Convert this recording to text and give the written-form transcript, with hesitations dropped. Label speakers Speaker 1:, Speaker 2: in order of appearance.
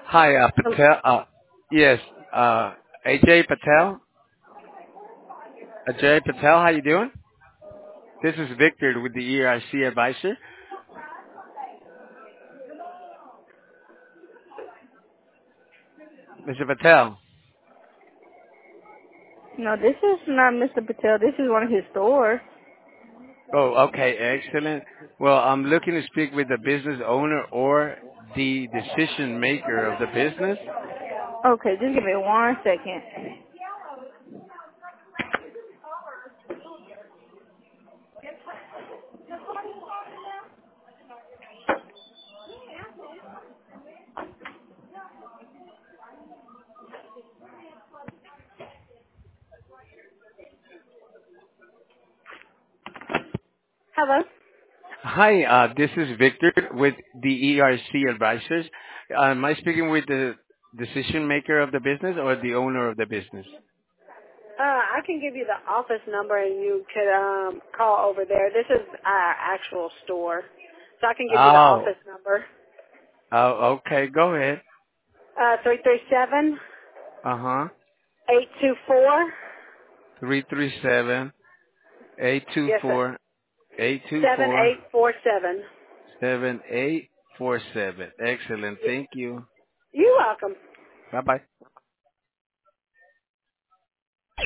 Speaker 1: Hi,
Speaker 2: Hello.
Speaker 1: Patel. Yes, AJ Patel. Ajay Patel, how you doing? This is Victor with the ERC Advisor. Mr. Patel.
Speaker 2: No, this is not Mr. Patel. This is one of his stores.
Speaker 1: Oh, okay, excellent. Well, I'm looking to speak with the business owner or the decision maker of the business.
Speaker 2: Okay, just give me 1 second. Hello.
Speaker 1: Hi, this is Victor with the ERC Advisors. Am I speaking with the decision maker of the business or the owner of the business?
Speaker 2: I can give you the office number and you could call over there. This is our actual store. So I can give you the
Speaker 1: Oh,
Speaker 2: office number.
Speaker 1: okay, go ahead.
Speaker 2: 337
Speaker 1: Uh-huh.
Speaker 2: 824.
Speaker 1: 337 eight two
Speaker 2: Yes, sir.
Speaker 1: four eight two four
Speaker 2: 7847.
Speaker 1: 7847. Excellent. Thank you.
Speaker 2: You're welcome.
Speaker 1: Bye bye.